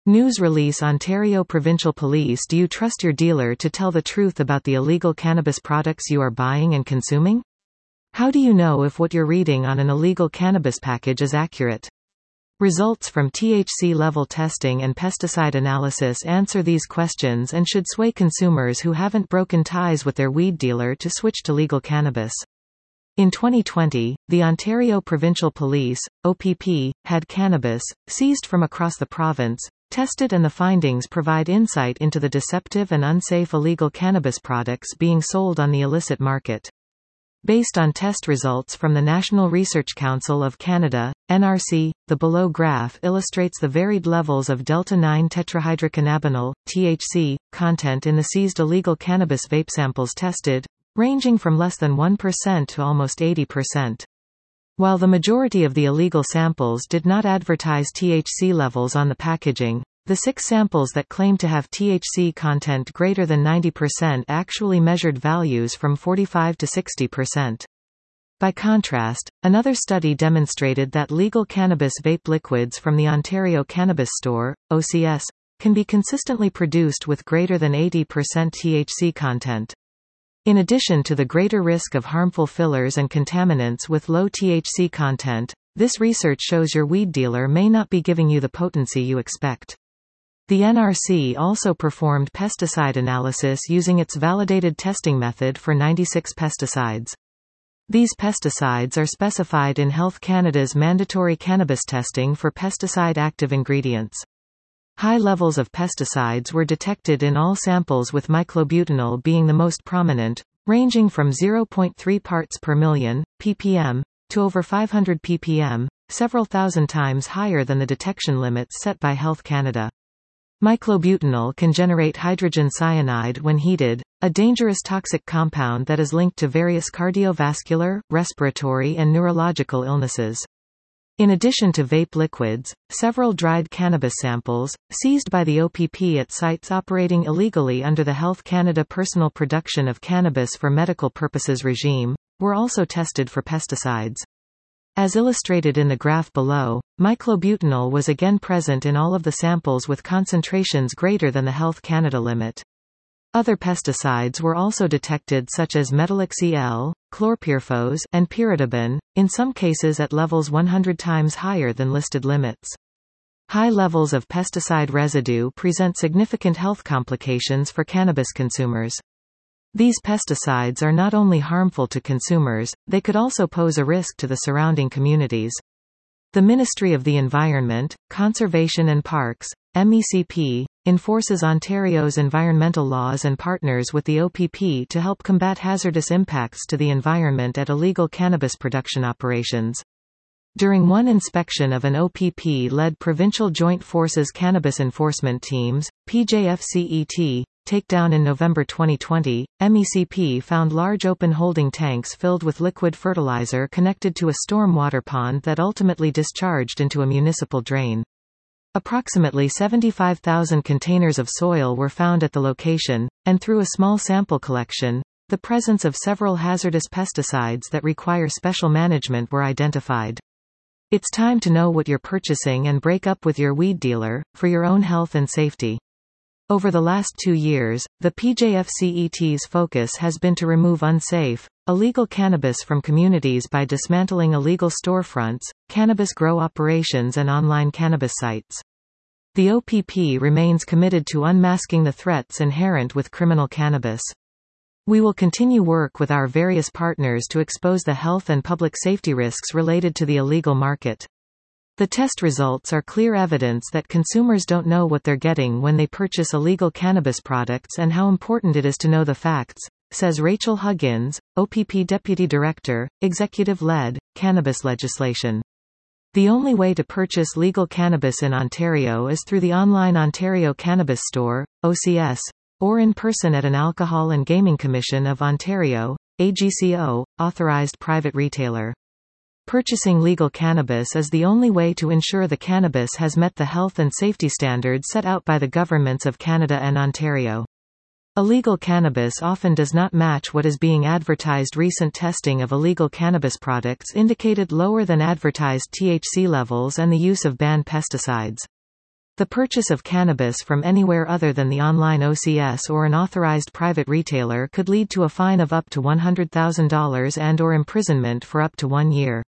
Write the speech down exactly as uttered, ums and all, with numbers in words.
News release Ontario Provincial Police. Do you trust your dealer to tell the truth about the illegal cannabis products you are buying and consuming? How do you know if what you're reading on an illegal cannabis package is accurate? Results from T H C level testing and pesticide analysis answer these questions and should sway consumers who haven't broken ties with their weed dealer to switch to legal cannabis. In twenty twenty, the Ontario Provincial Police, O P P, had cannabis seized from across the province, tested, and the findings provide insight into the deceptive and unsafe illegal cannabis products being sold on the illicit market. Based on test results from the National Research Council of Canada, N R C, the below graph illustrates the varied levels of delta nine tetrahydrocannabinol, T H C, content in the seized illegal cannabis vape samples tested, ranging from less than one percent to almost eighty percent. While the majority of the illegal samples did not advertise T H C levels on the packaging, the six samples that claimed to have T H C content greater than ninety percent actually measured values from forty-five to sixty percent. By contrast, another study demonstrated that legal cannabis vape liquids from the Ontario Cannabis Store, O C S, can be consistently produced with greater than eighty percent T H C content. In addition to the greater risk of harmful fillers and contaminants with low T H C content, this research shows your weed dealer may not be giving you the potency you expect. The N R C also performed pesticide analysis using its validated testing method for ninety-six pesticides. These pesticides are specified in Health Canada's mandatory cannabis testing for pesticide active ingredients. High levels of pesticides were detected in all samples, with miclobutanol being the most prominent, ranging from zero point three parts per million, ppm, to over five hundred ppm, several thousand times higher than the detection limits set by Health Canada. Miclobutanol can generate hydrogen cyanide when heated, a dangerous toxic compound that is linked to various cardiovascular, respiratory, and neurological illnesses. In addition to vape liquids, several dried cannabis samples, seized by the O P P at sites operating illegally under the Health Canada Personal Production of Cannabis for Medical Purposes regime, were also tested for pesticides. As illustrated in the graph below, miclobutanol was again present in all of the samples with concentrations greater than the Health Canada limit. Other pesticides were also detected, such as metalaxy L, chlorpyrifos, and pyridibin, in some cases at levels one hundred times higher than listed limits. High levels of pesticide residue present significant health complications for cannabis consumers. These pesticides are not only harmful to consumers, they could also pose a risk to the surrounding communities. The Ministry of the Environment, Conservation and Parks, M E C P, enforces Ontario's environmental laws and partners with the O P P to help combat hazardous impacts to the environment at illegal cannabis production operations. During one inspection of an O P P-led Provincial Joint Forces Cannabis Enforcement Teams, P J F C E T, takedown in November twenty twenty, M E C P found large open holding tanks filled with liquid fertilizer connected to a storm water pond that ultimately discharged into a municipal drain. Approximately seventy-five thousand containers of soil were found at the location, and through a small sample collection, the presence of several hazardous pesticides that require special management were identified. It's time to know what you're purchasing and break up with your weed dealer, for your own health and safety. Over the last two years, the P J F C E T's focus has been to remove unsafe, illegal cannabis from communities by dismantling illegal storefronts, cannabis grow operations, and online cannabis sites. The O P P remains committed to unmasking the threats inherent with criminal cannabis. We will continue work with our various partners to expose the health and public safety risks related to the illegal market. The test results are clear evidence that consumers don't know what they're getting when they purchase illegal cannabis products, and how important it is to know the facts, says Rachel Huggins, O P P Deputy Director, Executive-led, Cannabis Legislation. The only way to purchase legal cannabis in Ontario is through the online Ontario Cannabis Store, O C S, or in person at an Alcohol and Gaming Commission of Ontario, A G C O, authorized private retailer. Purchasing legal cannabis is the only way to ensure the cannabis has met the health and safety standards set out by the governments of Canada and Ontario. Illegal cannabis often does not match what is being advertised. Recent testing of illegal cannabis products indicated lower than advertised T H C levels and the use of banned pesticides. The purchase of cannabis from anywhere other than the online O C S or an authorized private retailer could lead to a fine of up to one hundred thousand dollars and or imprisonment for up to one year.